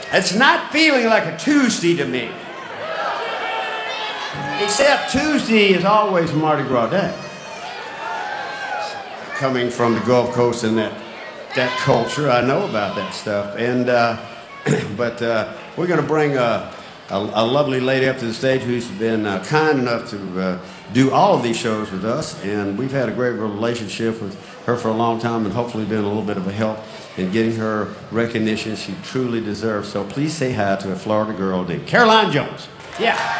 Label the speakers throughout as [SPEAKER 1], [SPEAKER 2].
[SPEAKER 1] It's not feeling like a Tuesday to me. Except Tuesday is always Mardi Gras Day. Coming from the Gulf Coast and that culture, I know about that stuff. And but we're going to bring a lovely lady up to the stage who's been kind enough to do all of these shows with us, and we've had a great relationship with her for a long time, and hopefully been a little bit of a help in getting her recognition she truly deserves. So please say hi to a Florida girl named Caroline Jones. Yeah.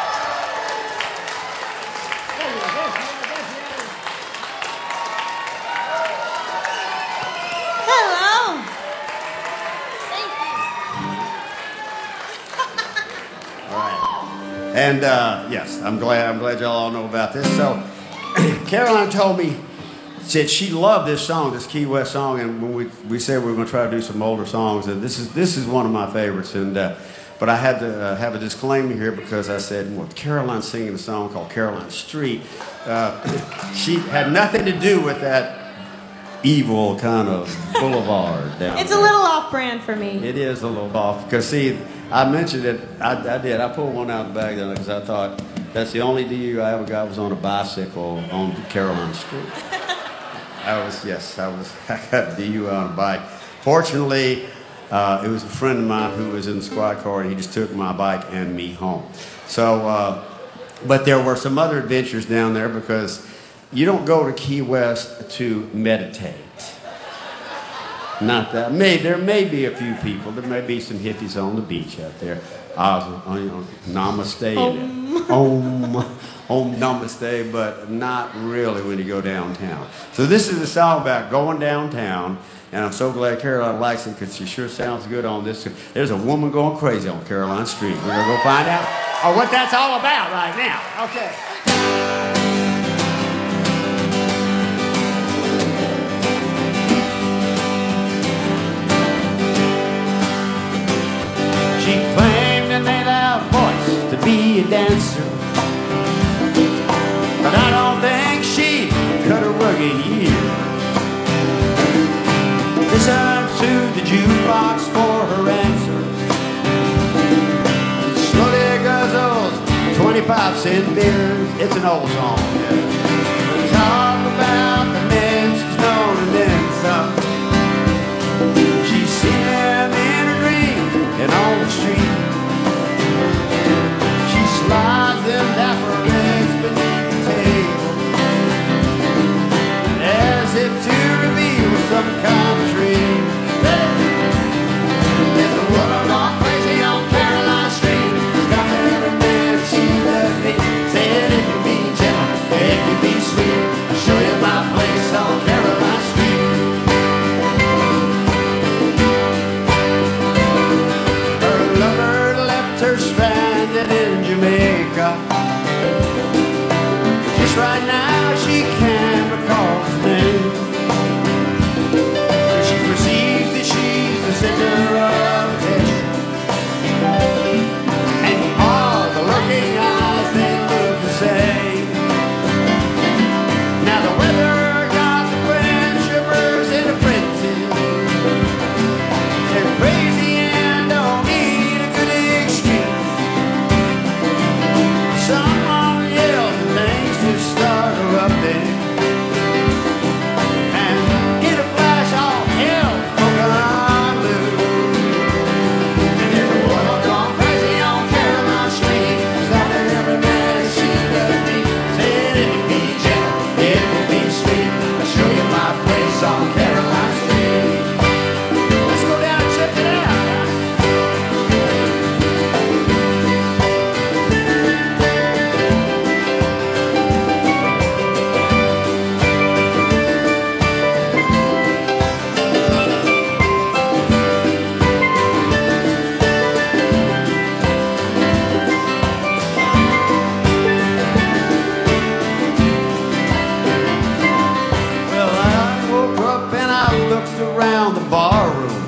[SPEAKER 1] And yes, I'm glad y'all all know about this. So Caroline told me, said she loved this song, this Key West song, and when we said we were going to try to do some older songs, and this is one of my favorites. And but I had to have a disclaimer here because I said, well, Caroline's singing a song called Caroline Street. She had nothing to do with that evil kind of boulevard down
[SPEAKER 2] It's
[SPEAKER 1] there.
[SPEAKER 2] a little off-brand for me.
[SPEAKER 1] It is a little off because see, I mentioned it. I did. I pulled one out of the bag then because I thought that's the only DU I ever got was on a bicycle on Caroline Street. I got a DU on a bike. Fortunately, it was a friend of mine who was in the squad car, and he just took my bike and me home. So, but there were some other adventures down there because you don't go to Key West to meditate. Not that. There may be a few people. There may be some hippies on the beach out there. Namaste. Om namaste, but not really when you go downtown. So this is a song about going downtown, and I'm so glad Caroline likes it because she sure sounds good on this. There's a woman going crazy on Caroline Street. We're going to go find out what that's all about right now. Okay. She claimed in a loud voice to be a dancer, but I don't think she cut a rugged ear. Listened to the jukebox for her answer. Slowly guzzles 25-cent beers. It's an old song. Yeah. Talk about the men she's known and then some. She's seen them in her dreams and on the street. She slides them dapper eggs beneath the table, as if to reveal some kind of dream. There's a woman gone crazy on Caroline Street. Got every man she loves me. Said if you be gentle, if you be sweet, I'll show you my place on Caroline Street. Her lover left her stranded in Jamaica. Just right now she can't recall his name. She perceives that she's the center of attention, and all the looking eyes, they look the same. Now the weather got the friendshippers in a frenzy. They're crazy and don't need a good excuse. Someone yells and things just start erupting, and in a flash all hell broke loose. And everyone gone crazy on Caroline Street. Stopped at every man she loved me. Said it would be gentle, it would be sweet. I'll show you my place on Caroline Street. Let's go down and check it out. Well, I woke up and I looked around the bar room.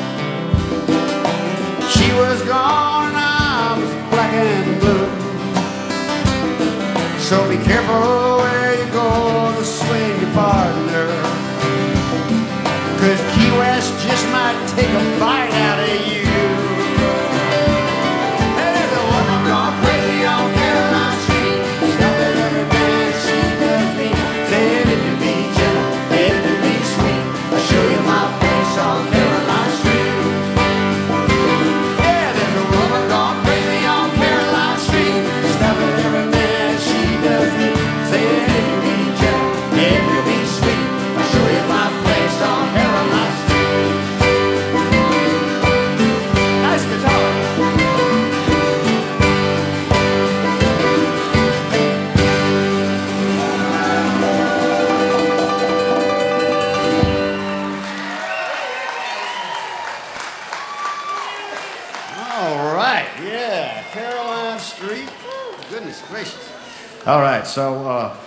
[SPEAKER 1] She was gone and I was black and blue. So be careful where you go to swing your partner, 'cause Key West just might take a bite out of you. All right, so